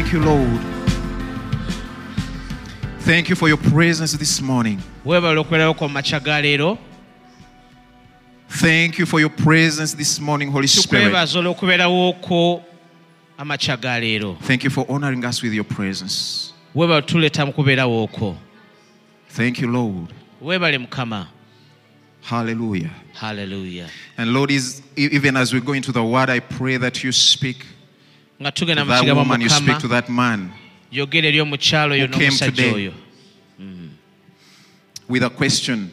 Thank you, Lord. Thank you for your presence this morning. Thank you for your presence this morning, Holy Spirit. Thank you for honoring us with your presence. Thank you, Lord. Hallelujah. Hallelujah. And Lord, even as we go into the word, I pray that you speak to that woman, you speak to that man who came today with a question,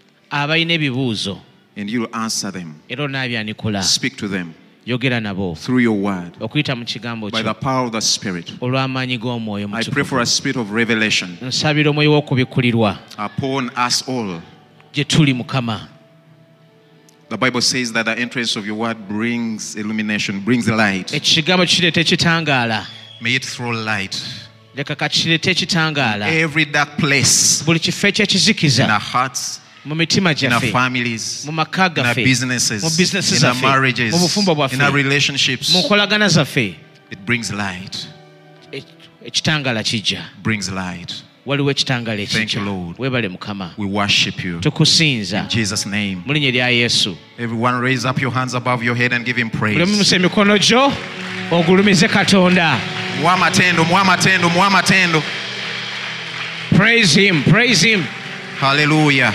and you'll answer them. Speak to them through your word, by the power of the Spirit. I pray for a spirit of revelation upon us all. The Bible says that the entrance of your word brings illumination, brings light. May it throw light in every dark place, in our hearts, in our families, in our businesses, in our marriages, in our relationships. It brings light. Brings light. Thank you, Lord. We worship you. In Jesus' name. Everyone raise up your hands above your head and give him praise. Praise him. Praise him. Hallelujah.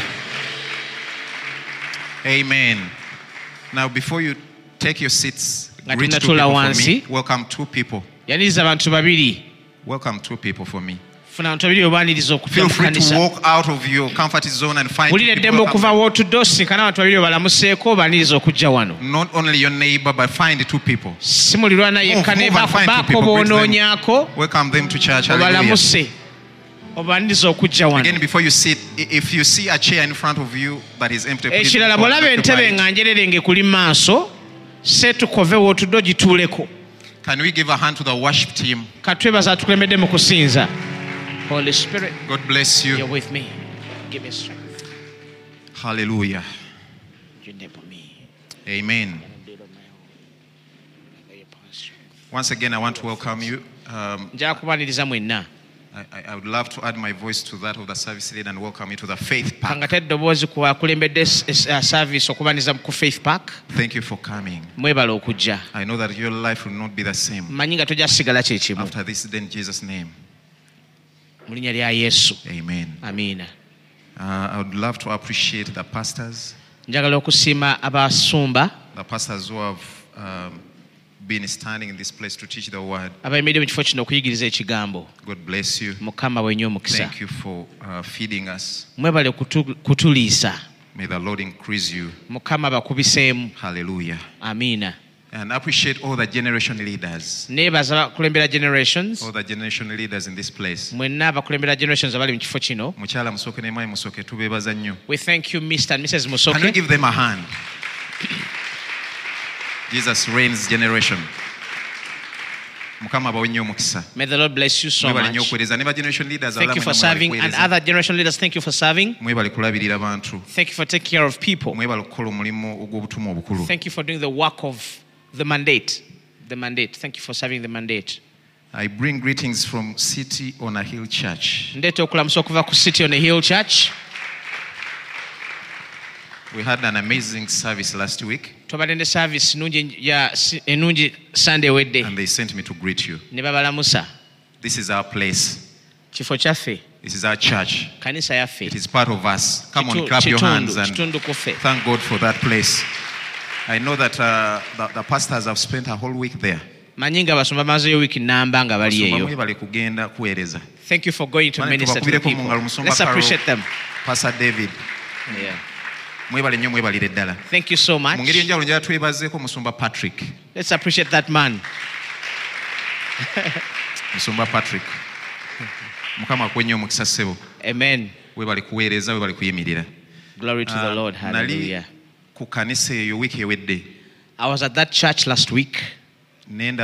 Amen. Now, before you take your seats, greet two people for me. Welcome two people. Welcome two people for me. Feel free to walk out of your comfort zone and find people. Not only your neighbor, but find two people. Move and find two people. Welcome them to church. Hallelujah. Again, before you sit, if you see a chair in front of you that is empty, please can we give a hand to the worship team? Holy Spirit, God bless you. You're with me. Give me strength. Hallelujah. You enable me. Amen. Once again, I want to welcome you. I would love to add my voice to that of the service leader and welcome you to the Faith Park. Thank you for coming. I know that your life will not be the same after this day, in Jesus' name. Amen. I would love to appreciate the pastors. The pastors who have been standing in this place to teach the word. God bless you. Thank you for feeding us. May the Lord increase you. Hallelujah. Amen. And appreciate all the generation leaders. All the generation leaders in this place. We thank you, Mr. and Mrs. Musoke. Can you give them a hand? Jesus reigns generation. May the Lord bless you so much. Thank you for serving, and other generation leaders, thank you for serving. Thank you for taking care of people. Thank you for doing the work of the mandate. Thank you for serving the mandate. I bring greetings from City on a Hill Church. City on a Hill Church. We had an amazing service last week. And they sent me to greet you. This is our place. This is our church. It is part of us. Come on, clap your hands and thank God for that place. I know that the pastors have spent a whole week there. Thank you for going to minister to the people. Let's appreciate them. Pastor David. Yeah. Thank you so much. Let's appreciate that man. Musumba Patrick. Amen. Glory to the Lord. Hallelujah. I was at that church last week. And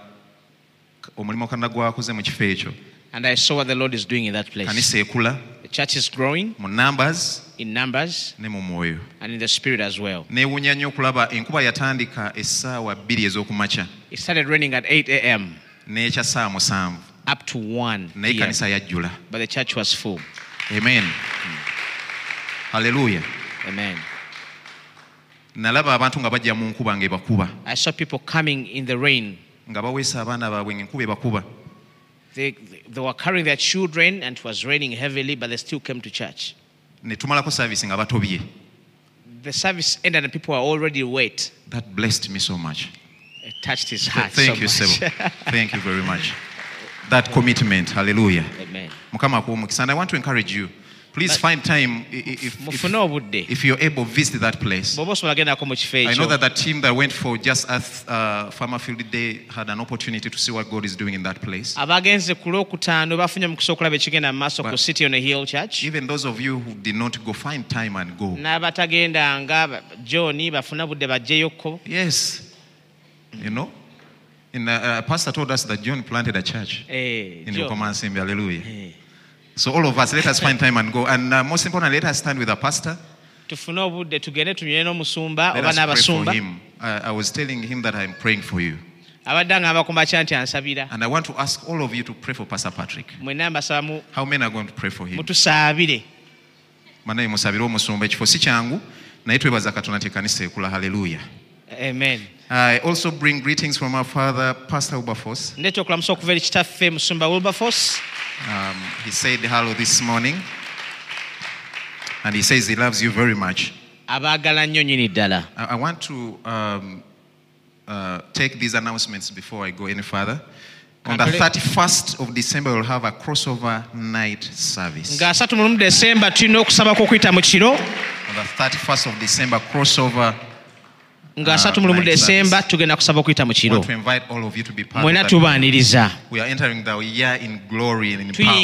I saw what the Lord is doing in that place. The church is growing in numbers and in the spirit as well. It started raining at 8 a.m. up to 1 PM. But the church was full. Amen. Hallelujah. Amen. I saw people coming in the rain. They were carrying their children and it was raining heavily, but they still came to church. The service ended and people were already wet. That blessed me so much. It touched his heart. Thank you, Sebo. Thank you very much. That commitment. Hallelujah. Amen. And I want to encourage you. Please find time if you're able, visit that place. I know that the team that went for Just Earth Farmer Field Day had an opportunity to see what God is doing in that place. Even those of you who did not go, find time and go. Yes. You know, Pastor told us that John planted a church in Bukomansimbi. Hallelujah. So all of us, let us find time and go. And most importantly, let us stand with the pastor. Let us pray for him. I was telling him that I'm praying for you. And I want to ask all of you to pray for Pastor Patrick. How many are going to pray for him? Hallelujah. Amen. I also bring greetings from our father, Pastor Wilberforce. He said hello this morning. And he says he loves you very much. I want to take these announcements before I go any further. On the 31st of December, we'll have a crossover night service. On the 31st of December, crossover night service. I want to invite all of you to be part of that. We are entering the year in glory and in power.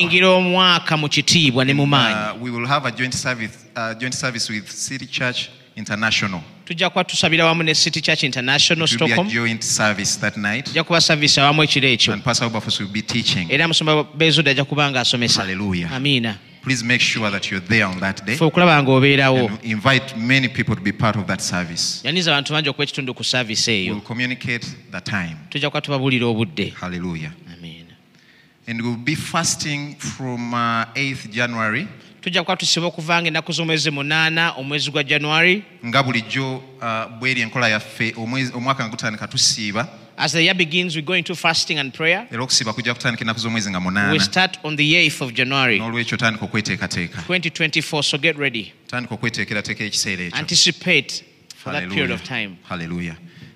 We will have a joint service with City Church International. It will be a joint service that night. And Pastor Wilberforce will be teaching. Hallelujah. Amina. Please make sure that you're there on that day. And invite many people to be part of that service. We'll communicate the time. Hallelujah. Amen. And we'll be fasting from 8th January. Nga bulijjo bweri enkola yaffe omwaka nga gutandika tusiiba. As the year begins, we go into fasting and prayer. We start on the 8th of January 2024, so get ready. Anticipate for that period of time. Hallelujah.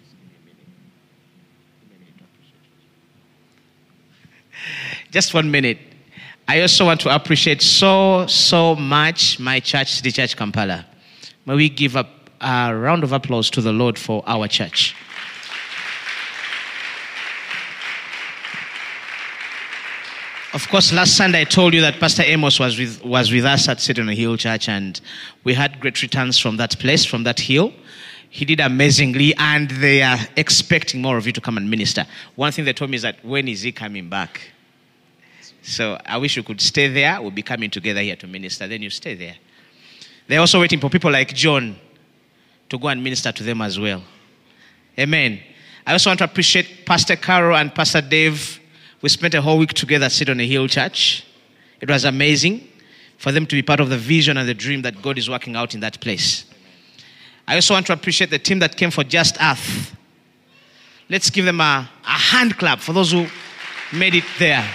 Just 1 minute. I also want to appreciate so much my church, the Church Kampala. May we give a round of applause to the Lord for our church. Of course, last Sunday I told you that Pastor Amos was with us at City on a Hill Church, and we had great returns from that place, from that hill. He did amazingly, and they are expecting more of you to come and minister. One thing they told me is that, when is he coming back? So I wish you could stay there. We'll be coming together here to minister. Then you stay there. They're also waiting for people like John to go and minister to them as well. Amen. I also want to appreciate Pastor Carol and Pastor Dave. We spent a whole week together at City on a Hill Church. It was amazing for them to be part of the vision and the dream that God is working out in that place. I also want to appreciate the team that came for Just Earth. Let's give them a hand clap for those who made it there.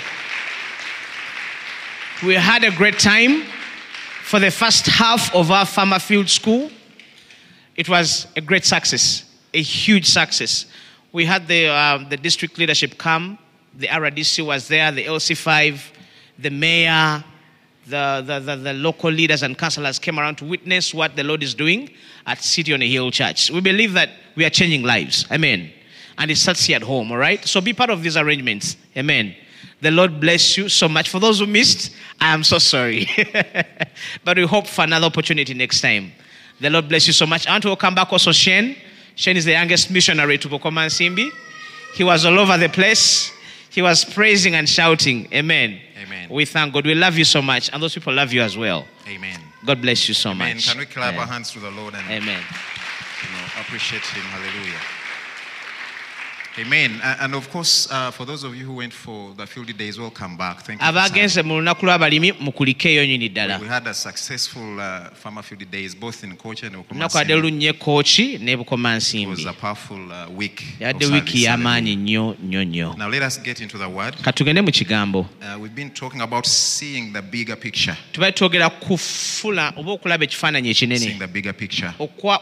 We had a great time for the first half of our Farmer Field School. It was a great success, a huge success. We had the district leadership come. The RDC was there, the LC5, the mayor, the local leaders and councillors came around to witness what the Lord is doing at City on a Hill Church. We believe that we are changing lives. Amen. And it starts here at home, all right? So be part of these arrangements. Amen. The Lord bless you so much. For those who missed, I am so sorry. But we hope for another opportunity next time. The Lord bless you so much. I want to welcome back also Shane. Shane is the youngest missionary to Bukomansimbi. He was all over the place. He was praising and shouting. Amen. Amen. We thank God. We love you so much. And those people love you as well. Amen. God bless you so much. Can we clap our hands to the Lord and Amen. Appreciate him? Hallelujah. Amen. And of course, for those of you who went for the field days, welcome back. Thank you. We had a successful farmer field days, both in Kochi and Bukomansimbi. It was a powerful week. Now let us get into the word. We've been talking about seeing the bigger picture. Seeing the bigger picture.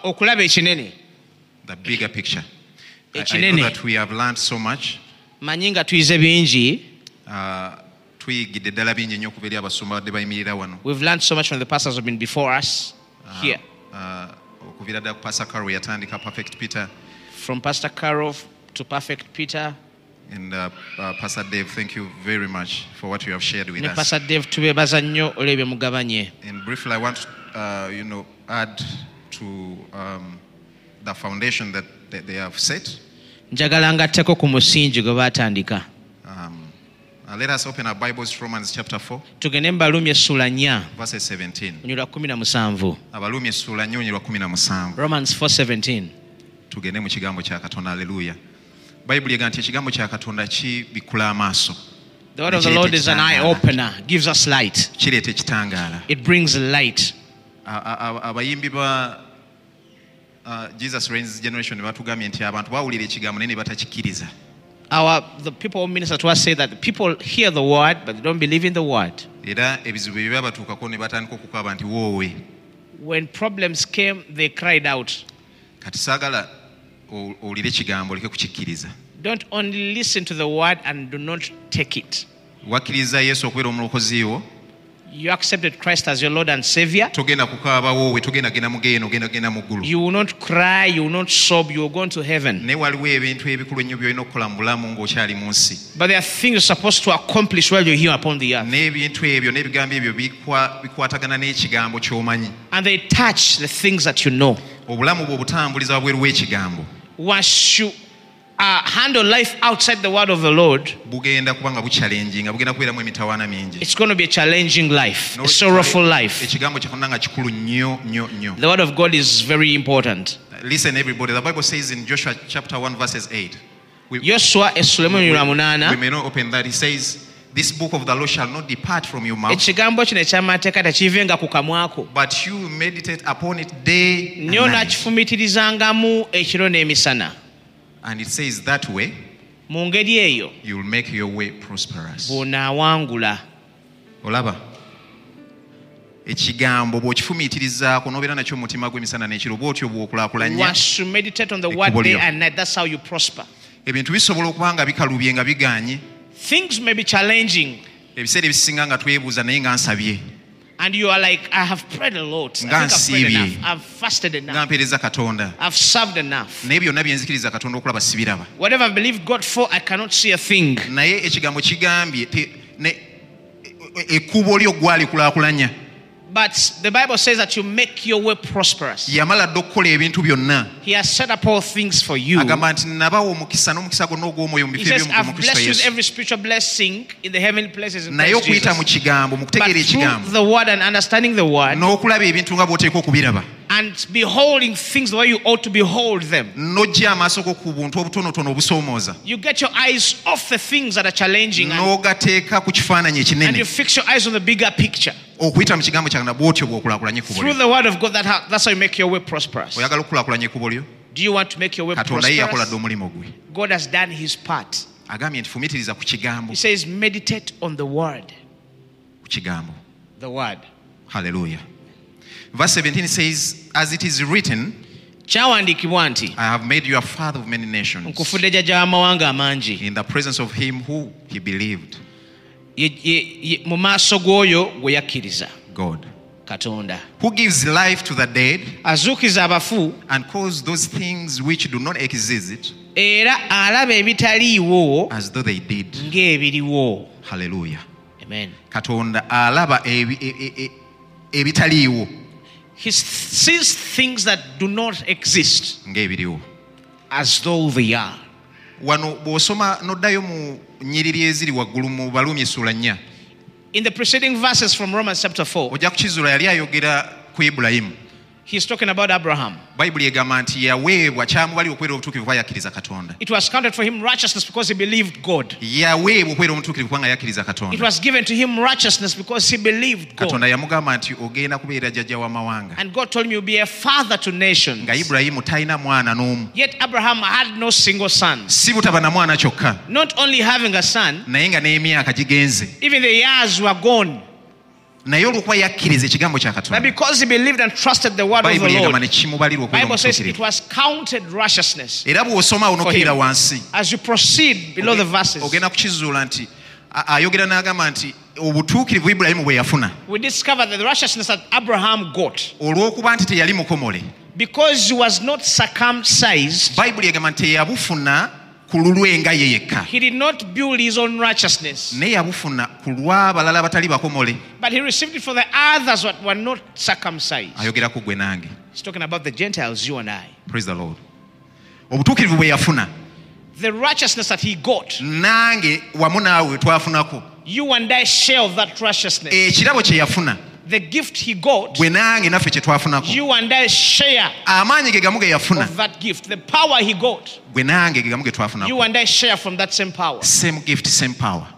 The bigger picture. I know that we have learned so much. We've learned so much from the pastors who have been before us here. From Pastor Carol to Perfect Peter. And Pastor Dave, thank you very much for what you have shared with us. Pastor Dave, and briefly, I want to add to the foundation that they have set. Let us open our Bibles to Romans chapter 4. Verse 17. Romans 4:17. Tugende mu kigambo kya Katonda. Hallelujah. Bible yega nti ekigambo kya Katonda kibikula amaaso. The word of the Lord is an eye opener, gives us light. Kireeta ekitangaala. It brings light. Abayimbi ba Jesus Reigns generation batugambye nti abantu bawulira ekigambo naye ne batakikiriza. The people who minister to us say that the people hear the word but they don't believe in the word. Era ebizibu bye byabatuukako ne batandika okukaaba nti woowe. When problems came, they cried out. Kati saagala owulire ekigambo oleke kukikkiriza. Don't only listen to the word and do not take it. Wakkiriza Yesu okubeera omulokozi wo. You accepted Christ as your Lord and Savior. You will not cry, you will not sob, you will go into heaven. But there are things you're supposed to accomplish while you're here upon the earth. And they touch the things that you know. Once you handle life outside the word of the Lord, it's going to be a challenging life, a sorrowful life. The word of God is very important. Listen, everybody. The Bible says in Joshua chapter 1 verses 8. We may not open that. It says, this book of the law shall not depart from your mouth, but you meditate upon it day and night. And it says that way, you will make your way prosperous. Olaba. Ekigambo bw'okifumiitirizaako n'obeera nakyo mu mutima gw'emisana n'ekiro bw'otyo bw'okulaakulanya. Once you meditate on the word day and night, that's how you prosper. Ebintu bisobola okuba nga bikalubye nga bigaanye. Things may be challenging. Ebiseera ebisinga nga twebuuza naye nga nsabye. And you are like, I have prayed a lot. I think I've prayed enough. I've fasted enough. I've served enough. Whatever I believe God for, I cannot see a thing. But the Bible says that you make your way prosperous. He has set up all things for you. He says, I've blessed you with every spiritual blessing in the heavenly places in Christ Jesus. But through the word and understanding the word, and beholding things the way you ought to behold them, you get your eyes off the things that are challenging and you fix your eyes on the bigger picture. Through the word of God, that's how you make your way prosperous. Do you want to make your way prosperous? God has done his part. He says, meditate on the word. The word. Hallelujah. Verse 17 says, as it is written, I have made you a father of many nations in the presence of him who he believed. God. Who gives life to the dead and calls those things which do not exist as though they did. Hallelujah. Amen. Katonda alaba ebitaliiwo. He sees things that do not exist as though they are. Wano bw'osoma n'oddayo mu nnyiriri eziri waggulu mu Baluumi essula 4. In the preceding verses from Romans chapter 4, ojja kukizuula yali ayogera ku Ibulayimu. He's talking about Abraham. It was counted for him righteousness because he believed God. It was given to him righteousness because he believed God. And God told him you'll be a father to nations. Yet Abraham had no single son. Not only having a son, even the years were gone. But because he believed and trusted the word of the Lord, the Bible says it was counted righteousness for him. As you proceed below the verses, we discover that the righteousness that Abraham got, because he was not circumcised, he did not build his own righteousness, but he received it for the others that were not circumcised. He's talking about the Gentiles, you and I. Praise the Lord. The righteousness that he got, you and I share of that righteousness. The gift he got, you and I share of that gift. The power he got, you and I share from that same power. Same gift, same power.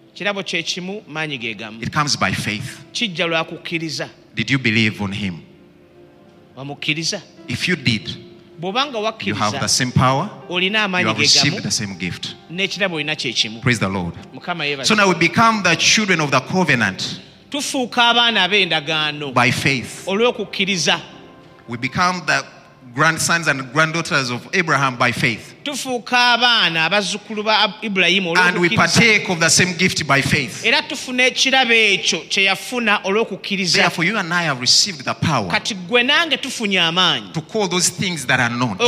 It comes by faith. Did you believe on him? If you did, you have the same power, you have received the same gift. Praise the Lord. So now we become the children of the covenant by faith. We become the grandsons and granddaughters of Abraham by faith. And we partake of the same gift by faith. Therefore, you and I have received the power to call those things that are not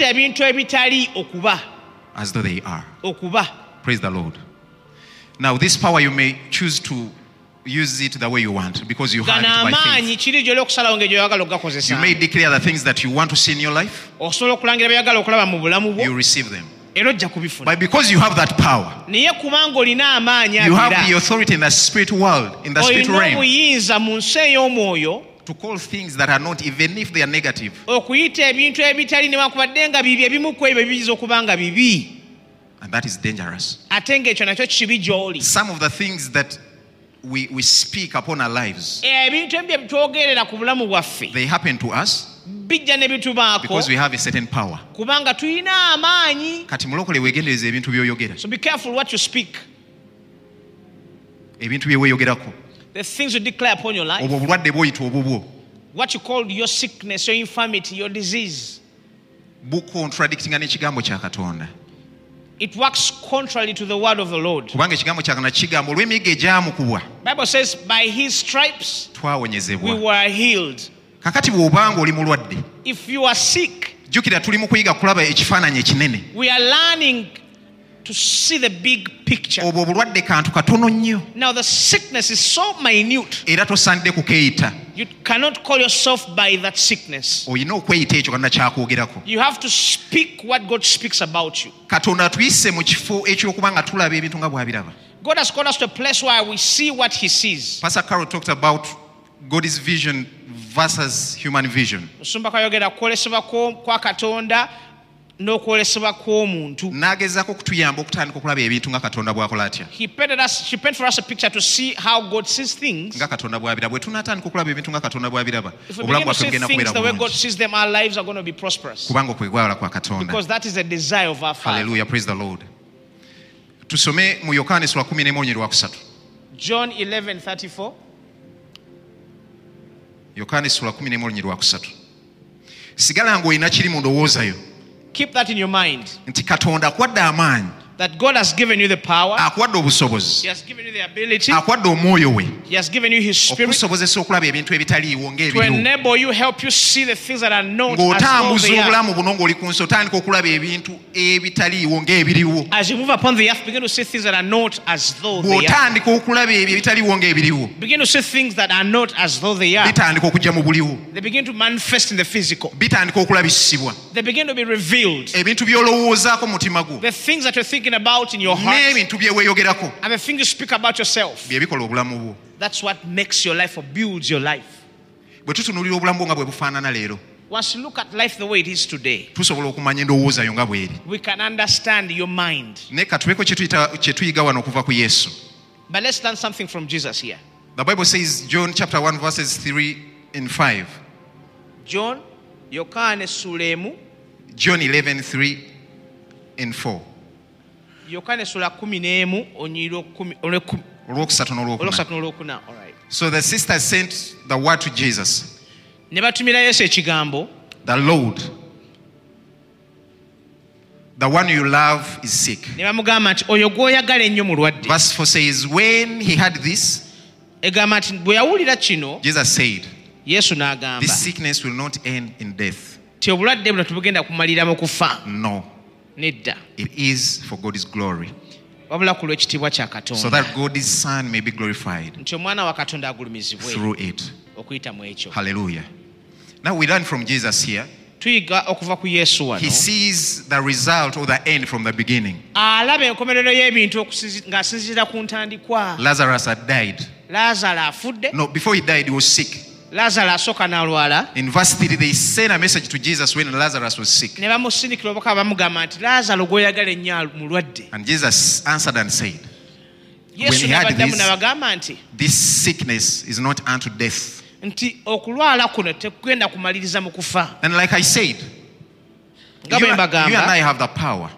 as though they are. Praise the Lord. Now, this power you may choose to use it the way you want because you have it by faith. You may declare the things that you want to see in your life. You receive them. But because you have that power, you have the authority in the spirit world, in the spirit realm, to call things that are not, even if they are negative. And that is dangerous. Some of the things that we speak upon our lives, they happen to us because we have a certain power. So be careful what you speak. The things you declare upon your life, what you call your sickness, your infirmity, your disease, it works contrary to the word of the Lord. Bible says by his stripes we were healed. If you are sick, we are learning to see the big picture. Now the sickness is so minute, you cannot call yourself by that sickness. You have to speak what God speaks about you. God has called us to a place where we see what he sees. Pastor Carol talked about God's vision versus human vision. He painted for us a picture to see how God sees things. If we begin to see things the way God sees them, our lives are going to be prosperous. Because that is the desire of our Father. Hallelujah, praise the Lord. John 11:34. Keep that in your mind. That God has given you the power. He has given you the ability. He has given you his spirit to enable you, help you see the things that are not as though they are. As you move upon the earth, begin to see things that are not as though they are. Begin to see things that are not as though they are. They begin to manifest in the physical. They begin to be revealed. The things that you're thinking about in your heart and the things you speak about yourself, that's what makes your life or builds your life. Once you look at life the way it is today, we we can understand your mind. But let's learn something from Jesus here. The Bible says, John chapter 1 verses 3 and 5. John 11, 3 and 4. So the sister sent the word to Jesus. The Lord, the one you love, is sick. Verse 4 says, when he had this, Jesus said, this sickness will not end in death. No. It is for God's glory, so that God's Son may be glorified through it. Hallelujah. Now we learn from Jesus here. He sees the result or the end from the beginning. Lazarus had died. No, before he died, he was sick. In verse 3, they sent a message to Jesus when Lazarus was sick. And Jesus answered and said, when he had this sickness is not unto death. And like I said, you and I have the power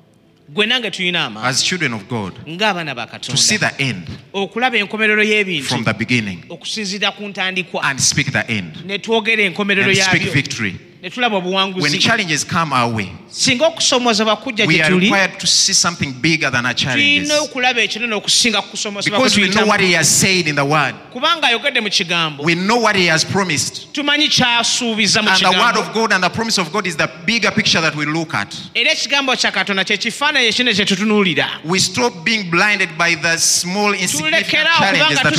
as children of God to see the end from the beginning and speak the end and speak victory. When challenges come our way, we are required to see something bigger than our challenges, because we know what he has said in the word. We know what he has promised, and the word of God and the promise of God is the bigger picture that we look at. We stop being blinded by the small insignificant challenges that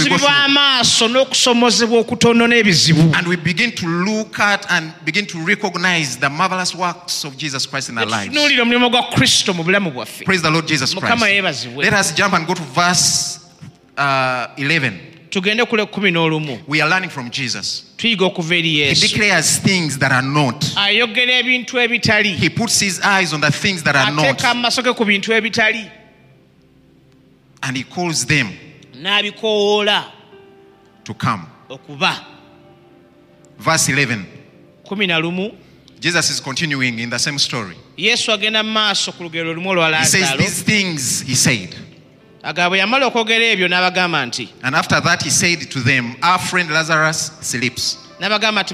we go through, and we begin to look at and begin to recognize the marvelous works of Jesus Christ in our lives. Praise the Lord Jesus Christ. Let us jump and go to verse 11. We are learning from Jesus. He declares things that are not. He puts his eyes on the things that are not, and he calls them to come. Verse 11. Jesus is continuing in the same story. He says these things he said. And after that he said to them, our friend Lazarus sleeps, but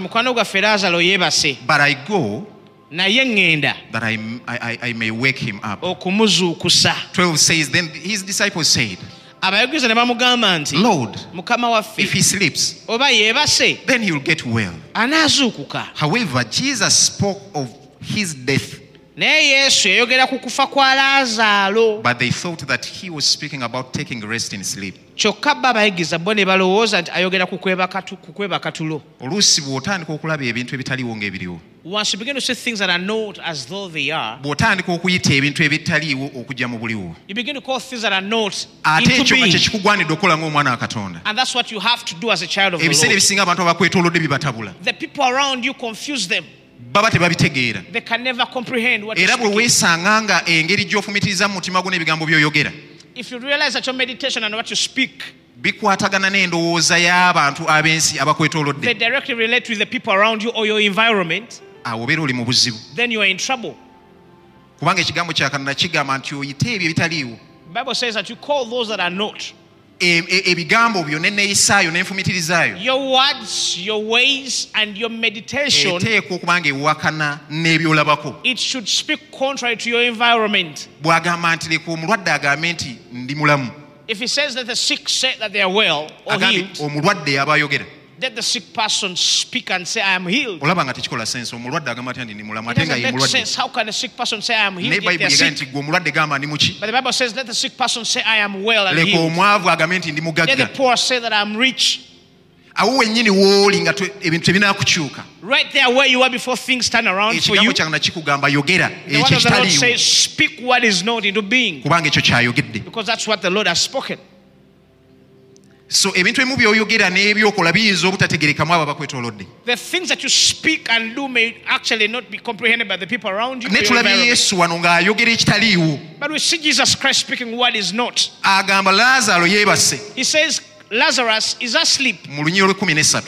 I go that I may wake him up. 12 says, then his disciples said, Lord, if he sleeps, then he will get well. However, Jesus spoke of his death, but they thought that he was speaking about taking rest in sleep. Once you begin to see things that are not as though they are, you begin to call things that are not into being. And that's what you have to do as a child of the Lord. The people around you confuse them. They can never comprehend what you're speaking. If you realize that your meditation and what you speak, they directly relate with the people around you or your environment, then you are in trouble. The Bible says that you call those that are not. Your words, your ways, and your meditation, it should speak contrary to your environment. If he says that the sick say that they are well or healed, let the sick person speak and say, I am healed. It doesn't make sense. How can a sick person say, I am healed, yet they are sick? But the Bible says, let the sick person say, I am well and healed. Let the poor say that I am rich. Right there where you are before things turn around for you, the word of the Lord says, speak what is not into being, because that's what the Lord has spoken. So ebintu ebimu by'oyogera n'ebyokola biyinza obutategerekamu abo abakwetoolodde. The things that you speak and do may actually not be comprehended by the people around you. Ne tulabye Yesu wano ng'ayogera ekitaliiwo. But we see Jesus Christ speaking what is not. Agamba Laazaalo yeebase. He says Lazarus is asleep. Mu Lunyiro 13.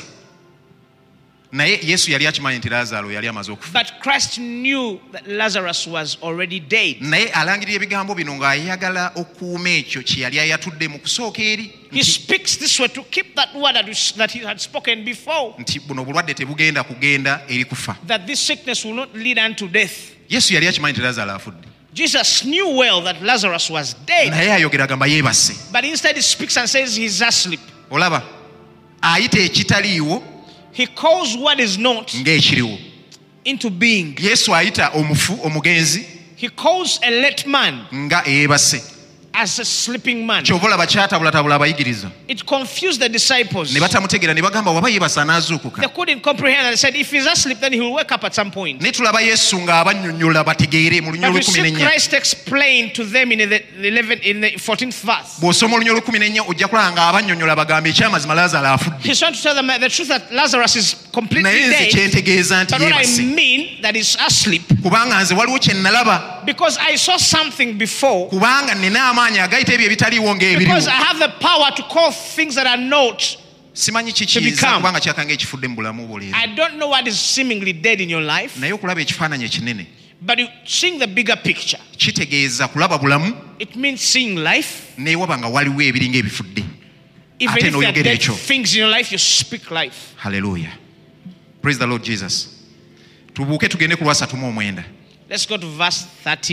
Naye Yesu yali akimanyi nti Laazaalo yali amaze okufa. But Christ knew that Lazarus was already dead. Naye alangirira ebigambo bino ng'ayagala okuuma ekyo kye yali ayatudde mu kusooka eri. He speaks this way to keep that word that he had spoken before. Nti buno obulwadde tebugenda kugenda eri kufa. That this sickness will not lead unto death. Yesu yali akimanyi nti Laazaalo afudde. Jesus knew well that Lazarus was dead. Naye ayogera agamba yeebase. But instead he speaks and says he's asleep. Olaba ayita ekitaliiwo. He calls what is not ng'ekiriwo into being. Yesu ayita omufu omugenzi. He calls a late man nga eebase. As a sleeping man. Ky'oboolaba kyatabulatabula abayigiriza. It confused the disciples. Ne batamutegeera ne bagamba waba yeebasa n'azuukuka. They couldn't comprehend and said if he's asleep then he will wake up at some point. Ne tulaba Yesu ng'abannyonnyola bategeere mu Lunyiro 14. Christ explained to them in the 14th verse. Bw'osoma Olunyiro 14 ojja kulaba ng'abannyonnyola bagamba ekyamazima Laazaalo afudde. He's trying to tell them the truth that Lazarus is completely dead. Naye nze kyentegeeza nti yeebase. But what I mean that is asleep. Kubanga nze waliwo kye nalaba. Because I saw something before. Kubanga nina amaanyi agayita ebyo ebitaliiwo ng'ebiriwo. Because I have the power to call things that are not. Simanyi kikiyinza kubanga kyakanga ekifudde mu bulamu bwo leero. I don't know what is seemingly dead in your life. Naye okulaba ekifaananyi ekinene. But you seeing the bigger picture. Kitegeeza kulaba bulamu. It means seeing life. Neewaba nga waliwo ebiringa ebifudde. Even if there are dead things in your life, you speak life. Hallelujah. Praise the Lord Jesus. Tubuuke tugende ku Lwasatu mu 9. Let's go to verse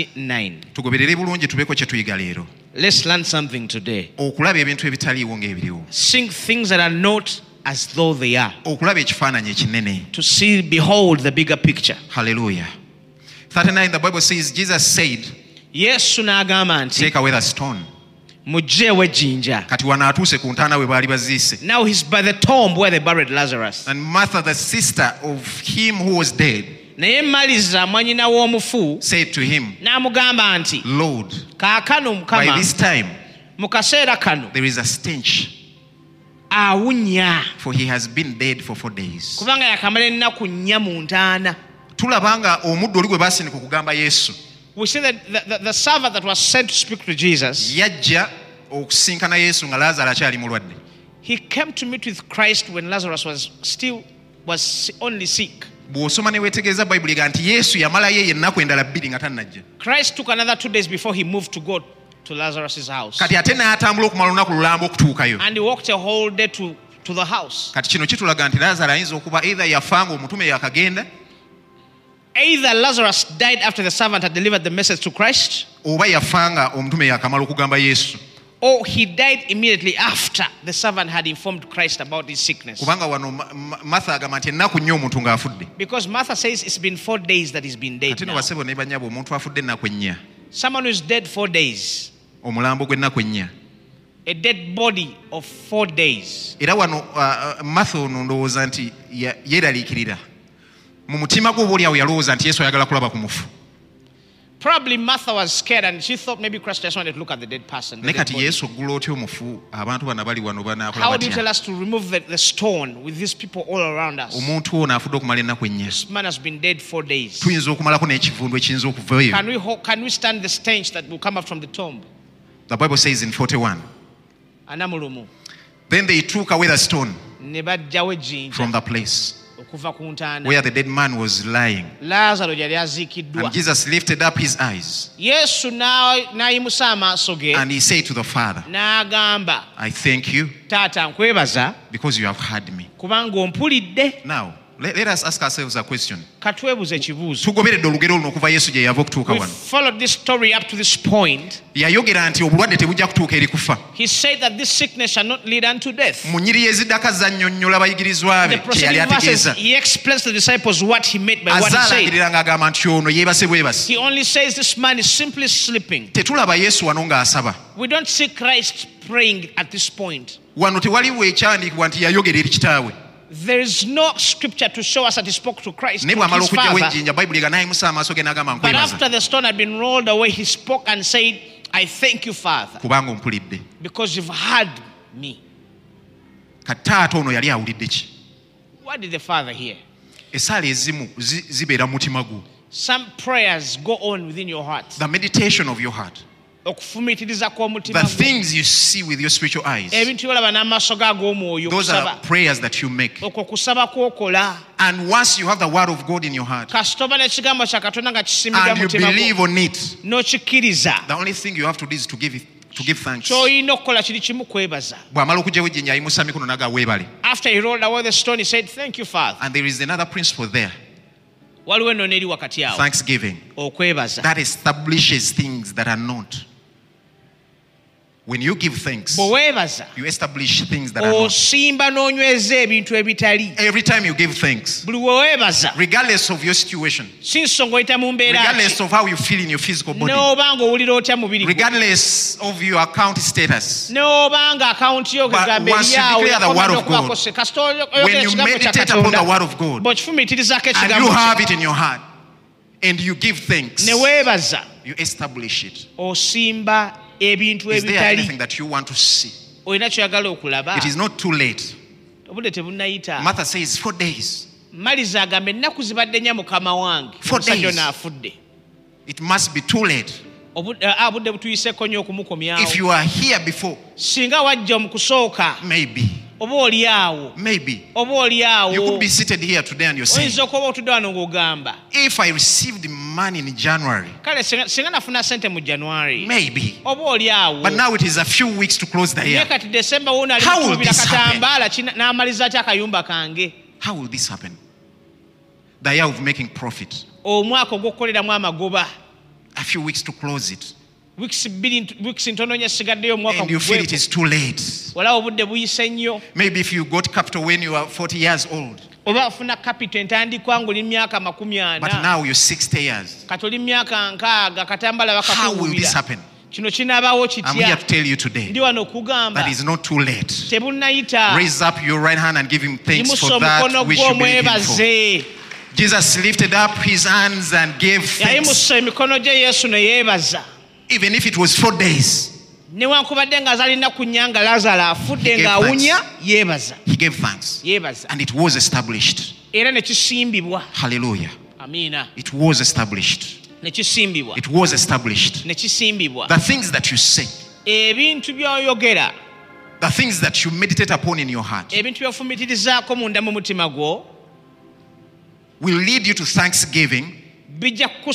39. Tugoberere bulungi tubeeko kye tuyiga leero. Let's learn something today. Okulaba ebintu ebitaliiwo ng'ebiriwo. Seeing things that are not as though they are. Okulaba ekifaananyi ekinene. To see, behold the bigger picture. Hallelujah. 39, the Bible says, Jesus said, Yesu n'agamba nti, take away the stone. Muggyeewo ejjinja. Kati wano atuuse ku ntaana we baali baziise. Now he's by the tomb where they buried Lazarus. And Martha, the sister of him who was dead, naye Maliza mwanyina w'omufu said to him, n'amugamba nti, Lord, kaakano Mukama, by this time mu kaseera kano there is a stench, awunya, for he has been dead for 4 days. Kubanga yakamala ennaku nnya mu ntaana. Tulabanga omuddu oli gwe baasindika okugamba Yesu. We see that the servant that was sent to speak to Jesus, yajja okusinkana Yesu nga Laazaalo akyali mulwadde. He came to meet with Christ when Lazarus was only sick. Bw'osoma ne weetegereza Bayibuli ga nti Yesu yamalayo ennaku endala 2 nga tannajja. Christ took another 2 days before he moved to go to Lazarus' house. Kati ate n'atambula okumala olunaku lulamba okutuukayo. And he walked a whole day to the house. Kati kino kitulaga nti Laazaalo ayinza okuba either yafanga omutume yakagenda. Either Lazarus died after the servant had delivered the message to Christ. Oba yafanga omutume yakamala okugamba Yesu. Or he died immediately after the servant had informed Christ about his sickness. Kubanga wano Martha agamba nti ennaku nnyo omuntu ng'afudde. Because Martha says it's been 4 days that he's been dead. Ate no basebo ne banyabo omuntu afudde ennaku ennya. Someone who is dead 4 days. Omulambo gw'ennaku ennya. A dead body of 4 days. Era wano Martha ono ndowooza nti yeeraliikirira. Mu mutima gwe oboolyawo yalowooza nti Yesu ayagala kulaba ku mufu. Probably Martha was scared and she thought maybe Christ just wanted to look at the dead person. Ne kati Yesu oggula otya omufu abantu bana bali wano banaakola batya. How do you tell us to remove the stone with these people all around us? Omuntu ono afudde okumala ennaku ennya. This man has been dead 4 days. Tuyinza okumalako n'ekivundu ekiyinza okuvaayo. Can we stand the stench that will come up from the tomb? The Bible says in 41. Anamulumu. Then they took away the stone Ne baggyawo ejjinja from the place okuva ku ntaana where the dead man was lying. Laazaalo yali aziikiddwa. And Jesus lifted up his eyes. Yesu n'ayimusa amaaso ge. And he said to the Father, n'agamba, I thank you, Taata nkwebaza because you have heard me. kubanga ompulidde. Now, let us ask ourselves a question. Katwebuze ekibuuzo. Tugoberedde olugero luno okuva Yesu gye yava okutuuka We wano. followed this story up to this point. Yayogera nti obulwadde tebujja kutuuka eri kufa. He said that this sickness shall not lead unto death. Mu nnyiri eziddako zannyonnyola abayigirizwa be The kye yali preceding verses, ategeeza. he explains to the disciples what he meant by what he said. Azaalangirira ng'agamba nti ono yeebase bwebase. He only says this man is simply sleeping. Tetulaba Yesu wano ng'asaba. We don't see Christ praying at this point. Wano tewaliwo ekyandiikibwa nti yayogera eri kitaawe. There is no scripture to show us that he spoke to Christ, Ne to bw'amala his okuggyawo father. ejjinja Bayibuli n'ayimusa amaaso ge n'agamba But nkwebaza. after the stone had been rolled away, he spoke and said, I thank you, Father, Kubanga ompulidde. because you've heard me. Kataata ono yali awulidde ki? What did the father hear? Esaala ezimu zibeera mu mutima gwo. Some prayers go on within your heart. The meditation of your heart. The things you see with your spiritual eyes. Those are prayers that you make. And once you have the word of God in your heart and you believe on it, the only thing you have to do is to give thanks. After he rolled away the stone, he said, "Thank you, Father." And there is another principle there. Thanksgiving. That establishes things that are not. When you give thanks, you establish things that are not. Every time you give thanks, regardless of your situation, regardless of how you feel in your physical body, regardless of your account status, but once you declare the word of God, when you meditate upon the word of God, and you have it in your heart, and you give thanks, you establish it. Is there anything that you want to see? It is not too late. Martha says 4 days. 4 days. It must be too late. If you are here before, maybe you could be seated here today and you're saying, if I received money in January, maybe, but now it is a few weeks to close the year. How will this happen? How will this happen? The year of making profit. A few weeks to close it. And you feel it is too late. Maybe if you got capital when you are 40 years old, but now you're 60 years. How will this happen? I'm here to tell you today that it's not too late. Raise up your right hand and give him thanks for that which you believe him for. Jesus lifted up his hands and gave thanks. Even if it was 4 days, he gave thanks. And it was established. Hallelujah. It was established. It was established. The things that you say, the things that you meditate upon in your heart, will lead you to thanksgiving. And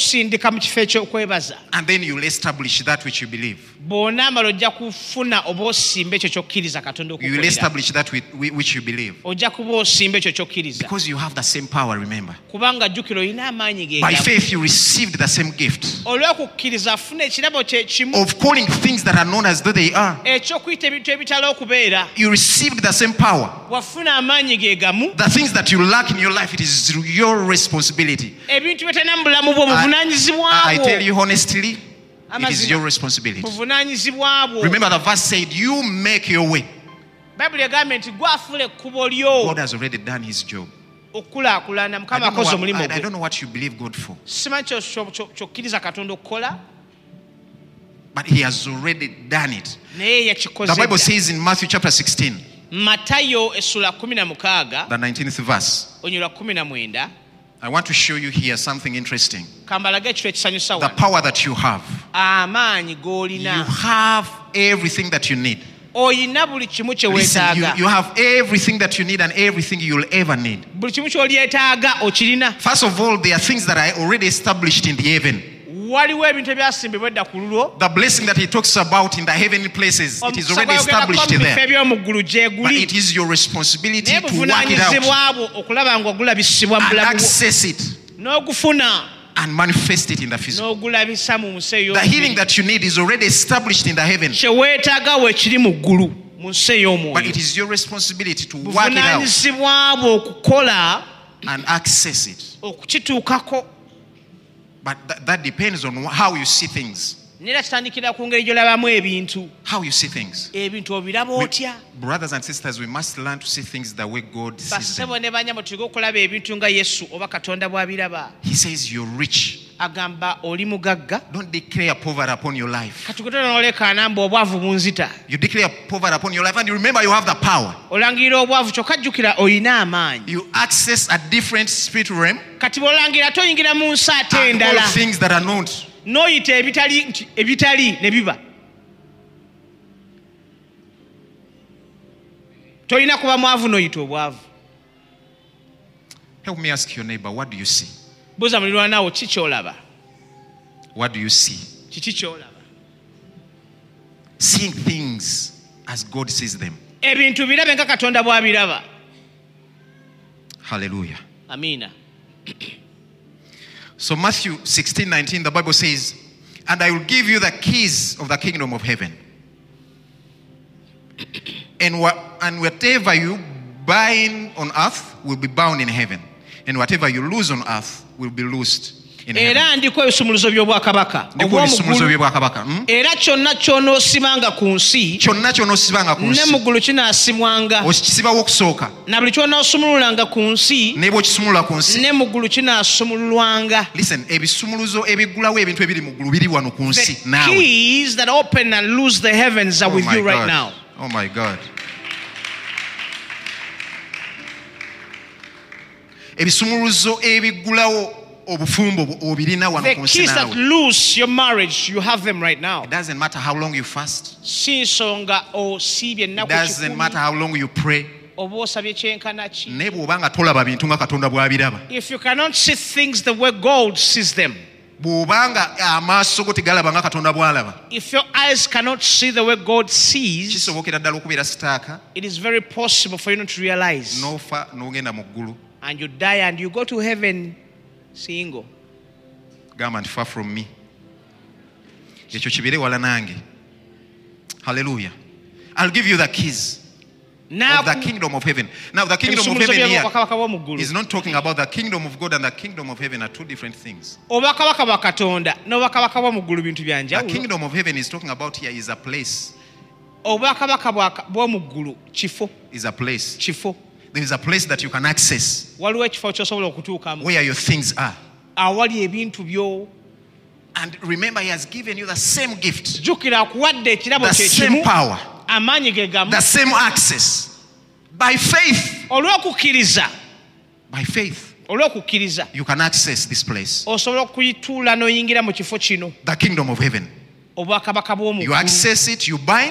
then you'll establish that which you believe. You will establish that which you believe. Because you have the same power, remember. By faith you received the same gift of calling things that are known as though they are. You received the same power. The things that you lack in your life, it is your responsibility. I tell you honestly, it is your responsibility. Remember the verse said, you make your way. God has already done his job. I don't know what you believe God for, but he has already done it. The Bible says in Matthew chapter 16, the 19th verse, I want to show you here something interesting. The power that you have. You have everything that you need. Listen, you have everything that you need and everything you'll ever need. First of all, there are things that are already established in the heaven. The blessing that he talks about in the heavenly places, it is already established there. But it is your responsibility to work it out and access it and manifest it in the physical. The healing that you need is already established in the heaven. But it is your responsibility to work it out and access it. But that depends on how you see things. How you see things. Brothers and sisters, we must learn to see things the way God sees them. He says you're rich Don't declare poverty upon your life. You declare poverty upon your life and you remember you have the power. You access a different spirit realm and all things that are not. Help me ask your neighbor, what do you see? What do you see? Seeing things as God sees them. Hallelujah. Amina. So Matthew 16:19, the Bible says, and I will give you the keys of the kingdom of heaven. And whatever you bind on earth will be bound in heaven. And whatever you lose on earth will be loosed in heaven. Era kyonna ky'onoosibanga ku nsi ne mu ggulu kinaasimwanga, na buli ky'onoosumululanga ku nsi ne mu ggulu kinaasumululwanga. Listen, ebisumuluzo ebigulawo ebintu ebiri mu ggulu biri wano ku nsi naawe. The keys that open and loose the heavens are with you right now. Oh my God. Ebisumuluzo ebigulawo obufumbo obirina wano ku nsi naawe. The keys that loose your marriage, you have them right now. It doesn't matter how long you fast. It doesn't matter how long you pray. If you cannot see things the way God sees them, if your eyes cannot see the way God sees, it is very possible for you not to realize. And you die and you go to heaven single. Government far from me. Hallelujah. I'll give you the keys of the kingdom of heaven. Now the kingdom of heaven here is not talking about the kingdom of God and the kingdom of heaven are two different things. The kingdom of heaven is talking about here is a place. Is a place. There is a place that you can access where your things are. And remember, he has given you the same gift, the same power, the same access. By faith. By faith. You can access this place. The kingdom of heaven. You access it, you bind.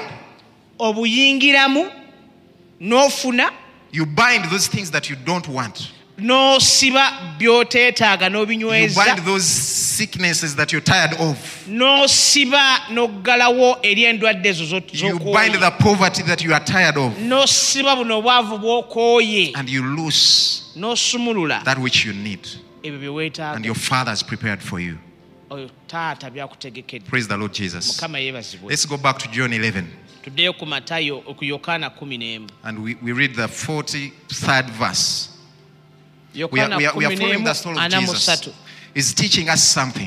You bind those things that you don't want. You bind those sicknesses that you're tired of. You bind the poverty that you are tired of. And you lose that which you need. And your Father has prepared for you. Praise the Lord Jesus. Let's go back to John 11. And we read the 43rd verse. We are following the story of Jesus. He's teaching us something.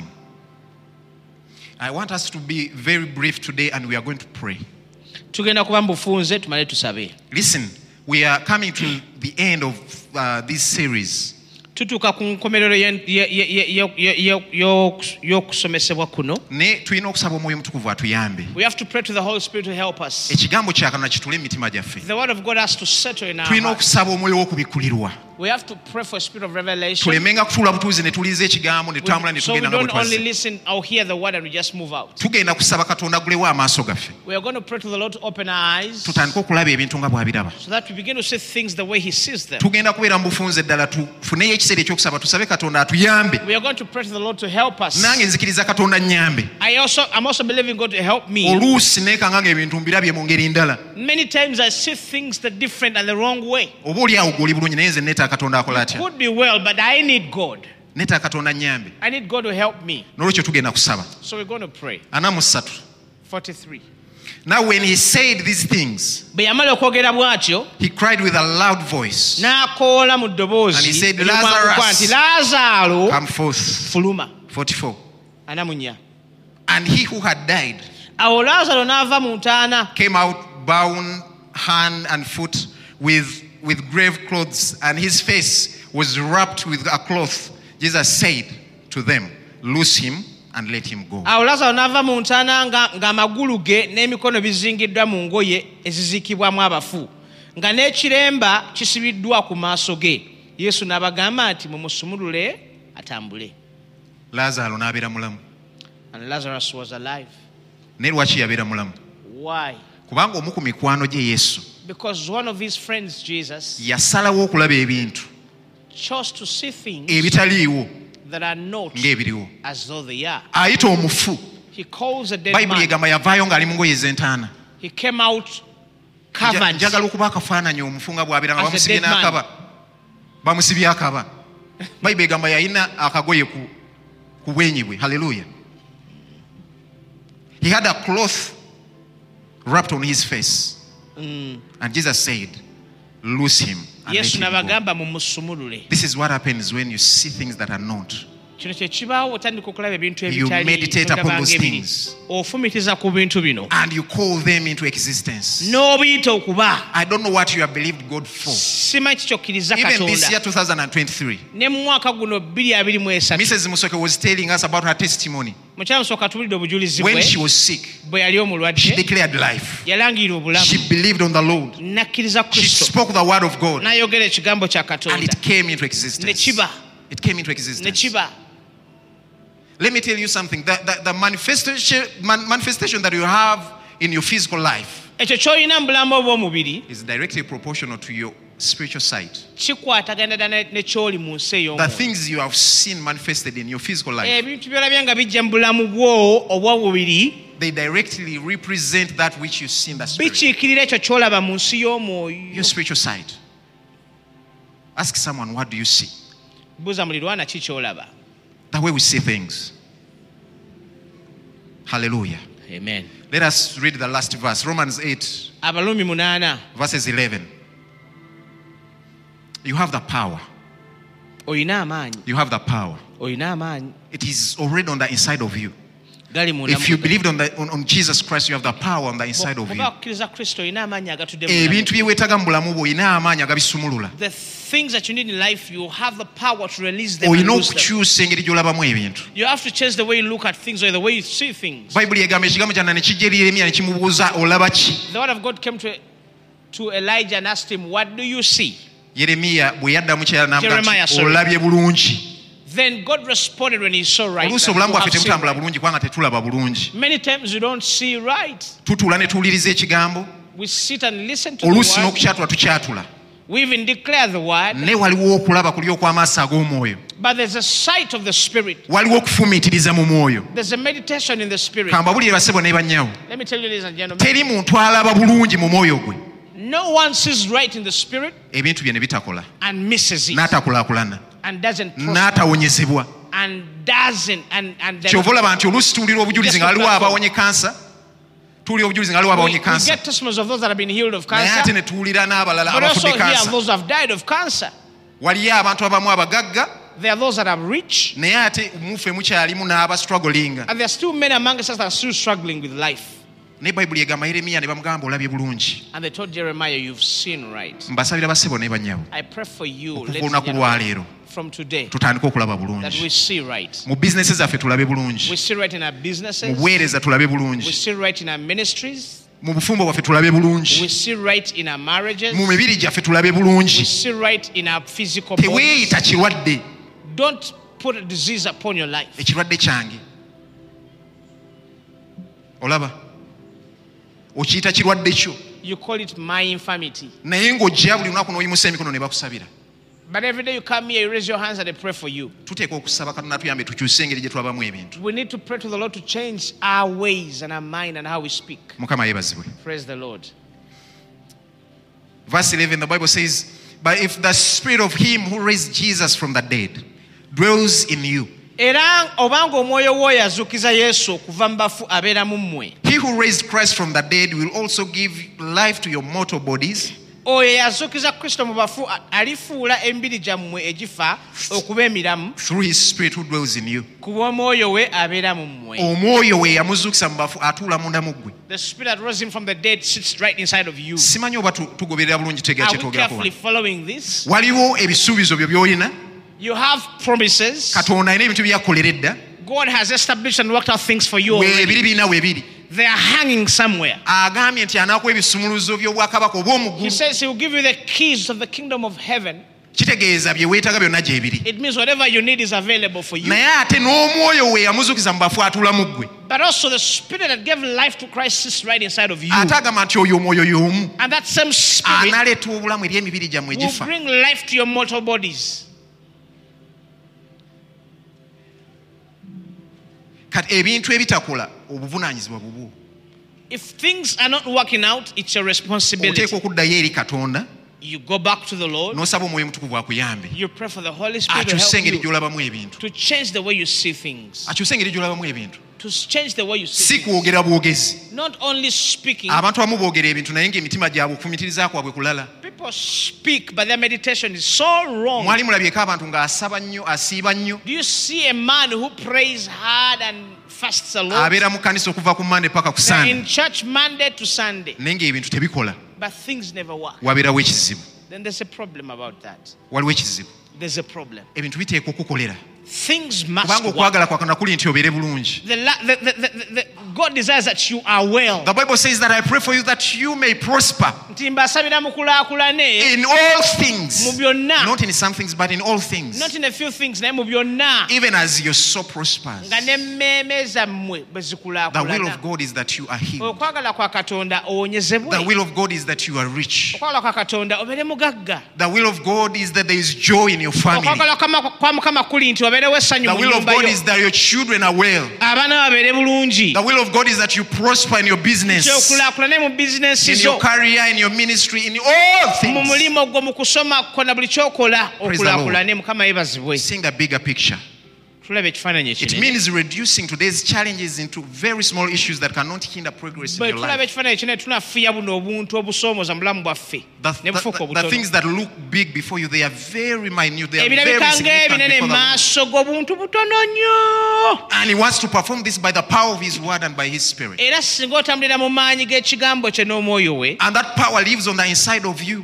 I want us to be very brief today and we are going to pray. Listen, we are coming to the end of this series. We have to pray to the Holy Spirit to help us. The word of God has to settle in our hearts. We have to pray for a spirit of revelation. So we don't only listen or hear the word and we just move out. We are going to pray to the Lord to open our eyes so that we begin to see things the way He sees them. We are going to pray to the Lord to help us. I'm also believing God to help me. Many times I see things the different and the wrong way. It could be well, but I need God. I need God to help me. So we're going to pray. 43. Now when he said these things, he cried with a loud voice. And he said, Lazarus, come forth. 44. And he who had died came out bound hand and foot with grave clothes, and his face was wrapped with a cloth. Jesus said to them, loose him and let him go. Awo Lazaro n'ava mu ntaana ng'amagulu ge n'emikono bizingiddwa mu ngoye eziziikibwamu abafu, nga n'ekiremba kisibiddwa ku maaso ge. Yesu n'abagamba nti mumusumulule atambule. Lazaro n'abeera mulamu. And Lazarus was alive. Ne lwaki yabeera mulamu? Why? Kubanga omu ku mikwano gye Yesu, because one of his friends, Jesus, yasalawo okulaba ebintu chose to see things ebitaliiwo that are not ng'ebiriwo. as though they are. Ayita omufu. He calls a dead Bayibuli man. egamba yavaayo ng'ali mu ngoye ez'entaana. He came out covered Njagala okuba akafaananyi omufu nga bw'abeera nga as a bamusibye dead man. n'akaba. Bamusibye akaba. Bayibuli egamba yalina akagoye ku bwenyi bwe. Hallelujah. He had a cloth wrapped on his face. And Jesus said, loose him and let Yesu him n'abagamba mumusumulule. This is what happens when you see things that are not. Kino kye kibaawo otandika okulaba ebintu You ebitali meditate upon those ebiri. things. Ofumitiza ku bintu bino. And you call them into existence. N'obiyita okuba. I don't know what you have believed God for. Simanyi kikyokiriza Even this year, Katonda. 2023, Ne mu mwaka guno 2023. Mrs. Musoke was telling us about her testimony. Mukyala Musoke atulidde obujulizi When bwe she was sick, bwe yali she omulwadde. declared life. Yalangiira obulamu. She believed on the Lord. Nakkiriza She Kristo. spoke the word of God. N'ayogera ekigambo kya And Katonda. it came into Ne existence. kiba. It came into Ne existence. kiba. Let me tell you something. The manifestation that you have in your physical life Ekyo ky'olina mu bulamu obw'omubiri is directly proportional to your spiritual side. kikwatagana ddala ne ky'oli mu nsi The ey'omwoyo. things you have seen manifested in your physical life, Ebintu by'olabye nga bijja mu bulamu bwo obw'omubiri they directly represent that which you see in the spirit. bikiikirira ekyo ky'olaba mu nsi y'omwoyo. Your spiritual side. Ask someone, what do you see? Buuza mulirwana ki ky'olaba. The way we see things. Hallelujah. Amen. Let us read the last verse. Romans 8, Abalumi 8 verses 11. You have the power. olina amaanyi. You have the power. Olina amaanyi. It is already on the inside of you. Gali munda If you believed on Jesus Christ, you have the power on the inside of you. Bw'oba okkiriza Kristo olina amaanyi agatudde mu bulamu. Ebintu bye weetaaga mu bulamu bwo olina amaanyi agabisumulula. The things that you need in life, you have the power to release them and Olina lose them. okukyusa engeri gy'olabamu ebintu. You have to change the way you look at things or the way you see things. Bayibuli egamba ekigambo kyanna ne kijja eri Yeremiya ne kimubuuza olaba ki? The word of God came to Elijah and asked him, what do you see? Yeremiya bwe yadda mu kyala n'amugaa Jeremiah, nti sorry. olabye bulungi. Then God responded when he saw right. Oluusi that obulamu you bwaffe have seen tebutambula right. bulungi kubanga tetulaba bulungi. Many times you don't see right. Tutuula ne tuwuliriza ekigambo, We sit and listen to oluusi the word. n'okukyatula tukyatula. We even declare the word. Ne waliwo okulaba kuli okw'amaaso ag'omwoyo. But there's a sight of the spirit. Waliwo okufumiitiriza mu mwoyo. There's a meditation in the spirit. Kambabulire bassebo ne bannyawo. Let me tell you, ladies and gentlemen. Teri muntu alaba bulungi mu mwoyo gwe. No one sees right in the spirit Ebintu bye ne bitakola. and misses it. N'atakulaakulana. And doesn't prosper. N'atawonyezebwa. And doesn't. And Kyova olaba nti oluusi tuwulira obujulizi nga waliwo abawonye kansa. Tuwulira obujulizi nga waliwo abawonye we kansa. get testimonies of those that have been healed of Naye ate cancer. ne tuwulira n'abalala But also abafudde here are kansa. those who have died of cancer. Waliyo abantu abamu abagagga. There are those that are rich. Naye ate muffe mukyalimu n'aba struggling. And there are still many among us that are still struggling with life. Ne Bayibuli egamba Yeremiya ne bamugamba olabye bulungi. And they told Jeremiah, you've seen right. Mbasabira bassebo ne bannyawo. I pray for you, Okuva ladies and olunaku lwa gentlemen, leero from today, tutandike okulaba that we bulungi. see right. Mu bizinesi zaffe tulabe bulungi. We see right in our Mu businesses. buweereza tulabe We bulungi. see right in our ministries. Mu bufumbo bwaffe tulabe bulungi. We see right in our marriages. Mu mibiri gyaffe tulabe We bulungi. see right in our physical bodies. Teweeyita kirwadde. Don't put a disease upon your life. Ekirwadde kyange. Olaba? Okiyita kirwadde kyo. You call it my infirmity. Naye ng'ojja buli lunaku n'oyimusa emikono ne bakusabira. But every day you come here, you raise your hands and I pray for you. Tuteeka okusaba Katonda tuyambe tukyuse engeri gye tulabamu ebintu. We need to pray to the Lord to change our ways and our mind and how we speak. Mukama yeebazibwe. Praise the Lord. Verse 11, the Bible says, but if the spirit of him who raised Jesus from the dead dwells in you, Era obanga omwoyo w'oyo azuukiza Yesu okuva mu bafu abeera mu mmwe. he who raised Christ from the dead will also give life to your mortal bodies Oyo eyazuukiza Kristo mu bafu alifuula emibiri gyammwe egifa okuba emiramu through his spirit who dwells in you. ku bw'omwoyo we abeera mu mmwe. Omwoyo we yamuzuukisa mu bafu atuula munda mu ggwe. The spirit that rose him from the dead sits right inside of you. Simanyi oba tugoberera bulungi tegeera Are kye we twogerako carefully wano. following this? Waliwo ebisuubizo byo by'olina. You have promises. Katonda alina ebintu bye yakolera edda. God has established and worked out things for you already. They are hanging somewhere. He says he will give you the keys of the kingdom of heaven. It means whatever you need is available for you. But also the spirit that gave life to Christ is right inside of you. And that same spirit will bring life to your mortal bodies. If things are not working out, it's your responsibility. You go back to the Lord. You pray for the Holy Spirit to help you to change the way you see things. To change the way you see things. Not only speaking. People speak, but their meditation is so wrong. Do you see a man who prays hard and fasts a lot? They're in church Monday to Sunday. But things never work. Then there's a problem about that. There's a problem. Things must work. God desires that you are well. The Bible says that I pray for you that you may prosper in all things. Not in some things, but in all things. Not in a few things. Even as your soul prospers. The will of God is that you are healed. The will of God is that you are rich. The will of God is that there is joy in your family. The will of God is that your children are well. The will of God is that you prosper in your business, in your career, in your ministry, in all things. Praise the Lord. Seeing the bigger picture. It means reducing today's challenges into very small issues that cannot hinder progress in your life. The things that look big before you, they are very minute. They are very significant before the Lord. And He wants to perform this by the power of His word and by His Spirit. And that power lives on the inside of you.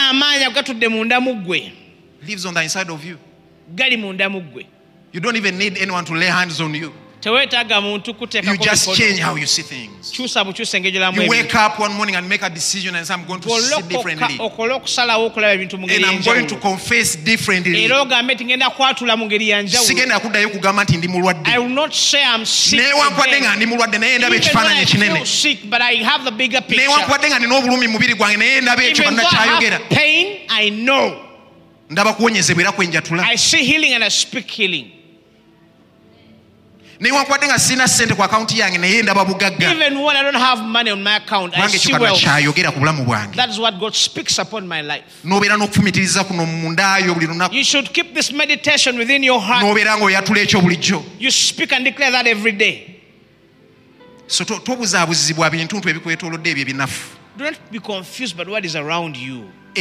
Lives on the inside of you. You don't even need anyone to lay hands on you. You just change how you see things. You wake up one morning and make a decision and say, I'm going to see differently. And I'm going to confess differently. I will not say I'm sick again. Even though I feel sick, but I have the bigger picture. Even though I have pain, I know. I see healing and I speak healing. Even when I don't have money on my account, I see wealth. That is what God speaks upon my life. You should keep this meditation within your heart. You speak and declare that every day. Don't be confused by what is around you. The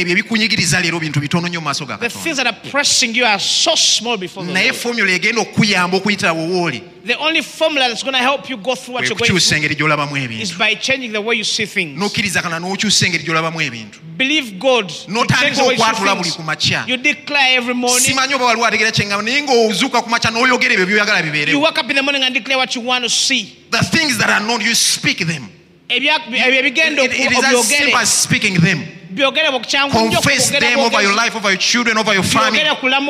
things that are pressing you are so small before the Lord. The only formula that's going to help you go through what you're going through is by changing the way you see things. Believe God. You declare every morning. You wake up in the morning and declare what you want to see. The things that are known, you speak them. It is as simple as speaking them. Confess them over your life, over your children, over your family.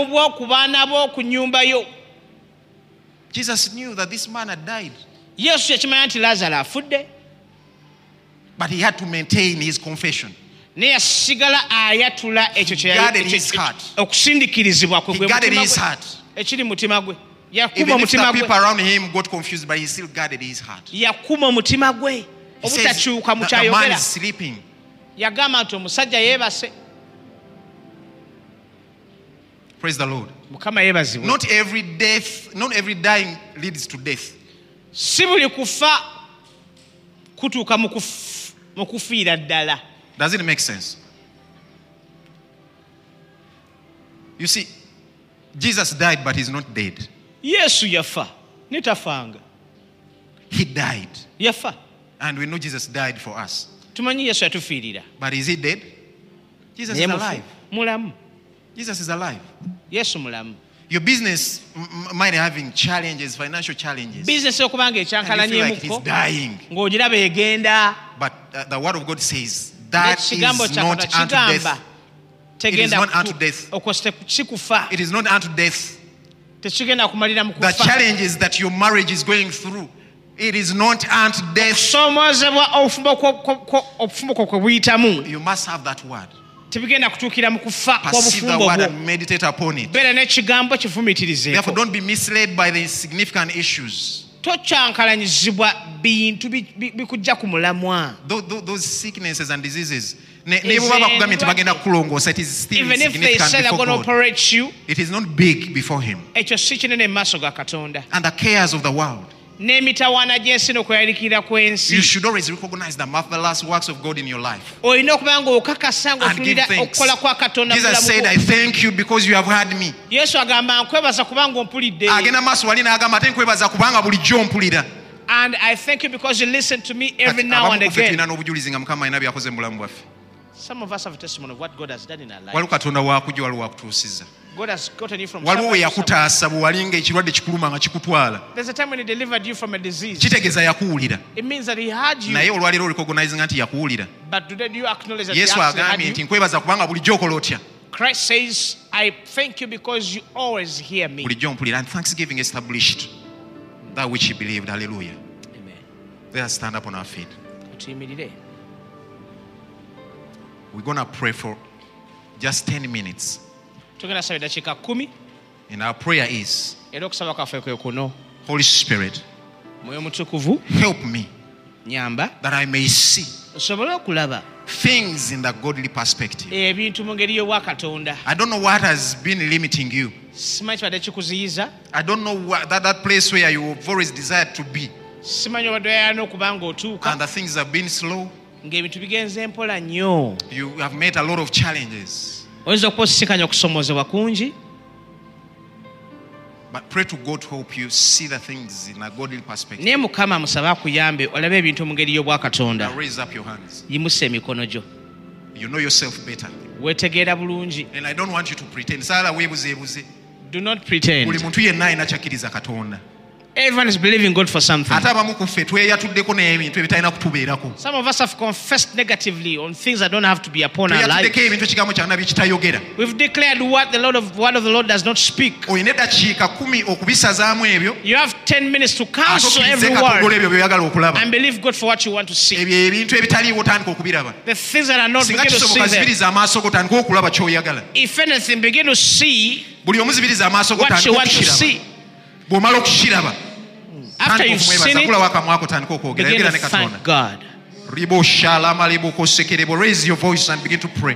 Jesus knew that this man had died. But he had to maintain his confession. He guarded his heart. He guarded his heart. Even if the people around him got confused, but he still guarded his heart. He says the man is sleeping. Praise the Lord. Not every dying leads to death. Does it make sense? You see, Jesus died, but he's not dead. He died. And we know Jesus died for us. But is he dead? Jesus is alive. Jesus is alive. Your business might be having challenges, financial challenges. Business okubanga ekyankalanye like it is dying. Ng'ogiraba egenda. But the word of God says that is not unto death. It is not unto death. It is not unto death. The challenges that your marriage is going through, it is not unto death. You must have that word. Perceive the word and meditate upon it. Therefore, don't be misled by the insignificant issues. Those sicknesses and diseases, even if they say they're going to operate you, it is not big before Him. And the cares of the world. You should always recognize the marvelous works of God in your life. And give thanks. Jesus said, I thank you because you have heard me. And I thank you because you listen to me every now and again. Some of us have a testimony of what God has done in our life. God has gotten you from somewhere. There's a time when He delivered you from a disease. It means that He had you. But today do you acknowledge that He actually had you? Christ says, I thank you because you always hear me. And thanksgiving established that which He believed. Hallelujah. Amen. Let us stand up on our feet. We're going to pray for just 10 minutes. And our prayer is, Holy Spirit, help me that I may see things in the godly perspective. I don't know what has been limiting you. I don't know that place where you have always desired to be. And the things have been slow. You have met a lot of challenges. But pray to God to help you see the things in a godly perspective. Now raise up your hands. You know yourself better. And I don't want you to pretend. Do not pretend. Everyone is believing God for something. Some of us have confessed negatively on things that don't have to be upon our lives. We've declared what the word of the Lord does not speak. You have 10 minutes to cancel every word and believe God for what you want to see. The things that are not, begin to see them. If anything, begin to see what you want to see. After you've seen it, begin to thank God. Raise your voice and begin to pray.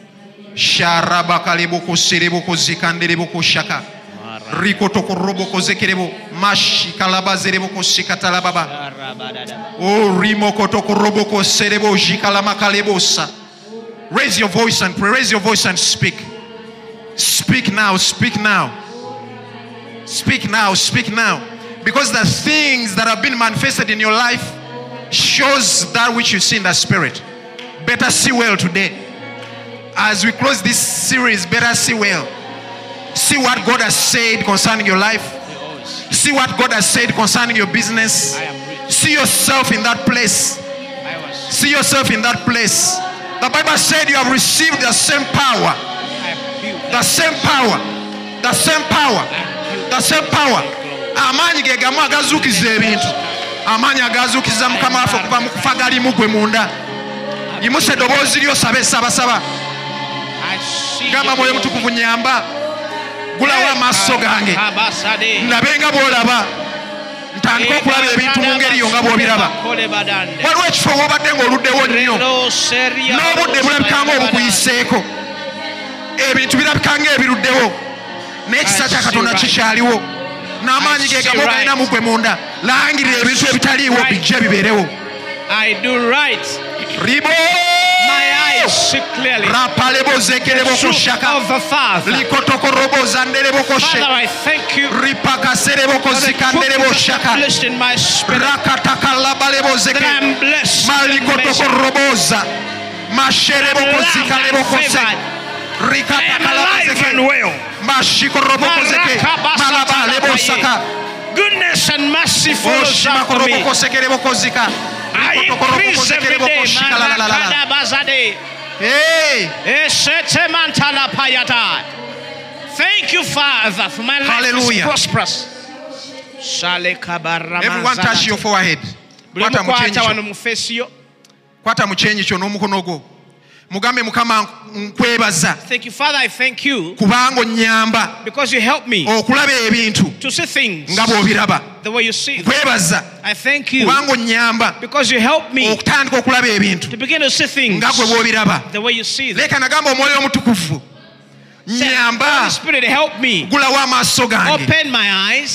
Raise your voice and pray. Raise your voice and speak. Speak now. Speak now. Speak now. Speak now. Because the things that have been manifested in your life shows that which you see in the spirit. Better see well today. As we close this series, better see well. See what God has said concerning your life. See what God has said concerning your business. See yourself in that place. See yourself in that place. The Bible said you have received the same power. The same power. The same power. The same power. Amanyi gegamu agazukiza ebintu. Amanyi agazukiza Mukama waffe okuva mu kufa galimu gwe munda. Yimuse eddoboozi lyo sabe sabasaba. Gamba Mwoyo Mutukuvu nyamba. Gulawo amaaso gange. Ndabe nga bw'olaba. Ntandika okulaba ebintu mu ngeri yo nga bw'obiraba. Waliwo ekifo w'obadde ng'oluddewo nnyo. N'obudde bulabika ng'obukuyiseeko. Ebintu birabika ng'ebiruddewo. N'ekisa kya Katonda kikyaliwo. N'amaanyi ge gamu galina mu gwe munda. Langirira ebintu ebitaliiwo bijje bibeerewo. I do right. Ribo. My eyes see clearly. Rapalebo zekelebo kushaka. Of the Father. Likotoko robo zandelebo koshe. Father, I thank you. Ripaka serebo kozikandelebo shaka. Blessed in my spirit. Rakataka labalebo zeke. That I'm blessed. Malikotoko roboza. Masherebo kozikandelebo kose. Rikataka labalebo zeke. Goodness and mercy follows after me. I increase every day. Thank you, Father, for my life is prosperous. Everyone touch your forehead. Kwata muchenyi kyo n'omukono gwo. Mugambe Mukama nkwebaza. Thank you, Father, I thank you. Kubanga onnyamba. Because you help me. Okulaba ebintu. To see things. Nga bw'obiraba. The way you see. Nkwebaza. I thank you. Kubanga onnyamba. Because you help me. Okutandika okulaba ebintu. To begin to see things. Nga bwe bw'obiraba. The way you see them. Leka nagamba Omwoyo Omutukuvu. Holy Spirit, help me. Open my eyes.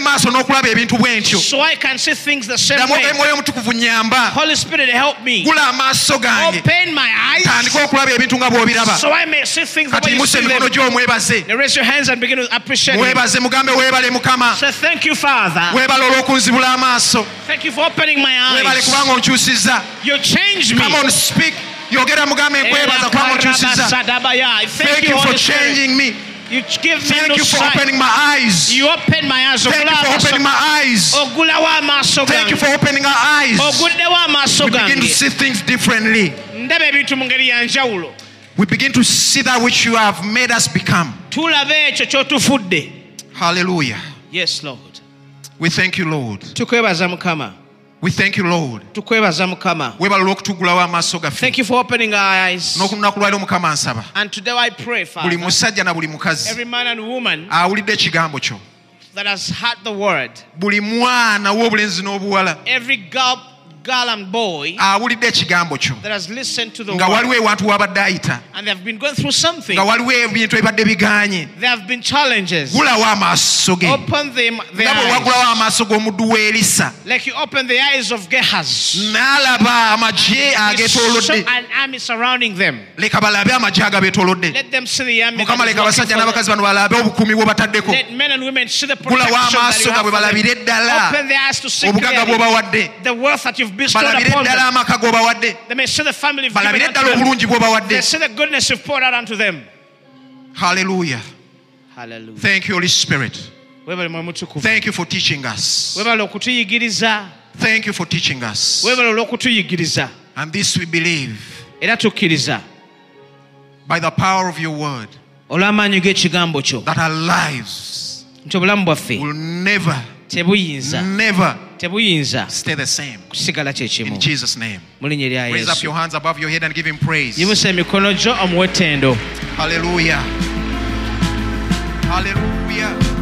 So I can see things the same way. Holy Spirit, help me. Open my eyes. So I may see things the way you see them. Now raise your hands and begin to appreciate Him. Say thank you, Father. Thank you for opening my eyes. You changed me. Come on, speak. Thank you for changing me. You give me Thank you for opening my eyes. You open my eyes. Thank you for opening my eyes. Thank you for opening our eyes. We begin to see things differently. We begin to see that which you have made us become. Hallelujah. Yes, Lord. We thank you, Lord. We thank you, Lord. Thank you for opening our eyes. And today I pray, Father, every man and woman that has heard the word, every girl and boy that has listened to the word, and they have been going through something, there have been challenges. Open them their eyes like you open the eyes of Gehazi. So an army surrounding them. Let them see the army. Let men and women see the protection that you have for them. Open their eyes to see clearly the wealth that you've bestowed upon them. They may see the family you've given unto them. They see the goodness you've poured out unto them. Hallelujah. Hallelujah. Thank you, Holy Spirit. Thank you for teaching us. Thank you for teaching us. And this we believe by the power of your word that our lives will never stay the same. In Jesus' name. Raise up your hands above your head and give Him praise. Hallelujah. Hallelujah.